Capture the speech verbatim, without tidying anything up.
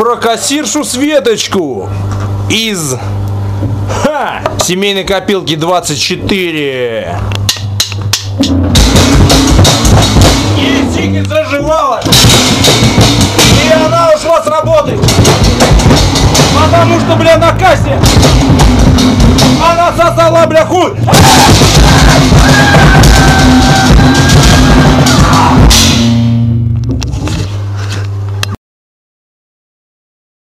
про кассиршу Светочку из ха, семейной копилки двадцать четыре. Ей сикет заживала, и она ушла с работы, потому что, бля, на кассе она сосала, бля, хуй.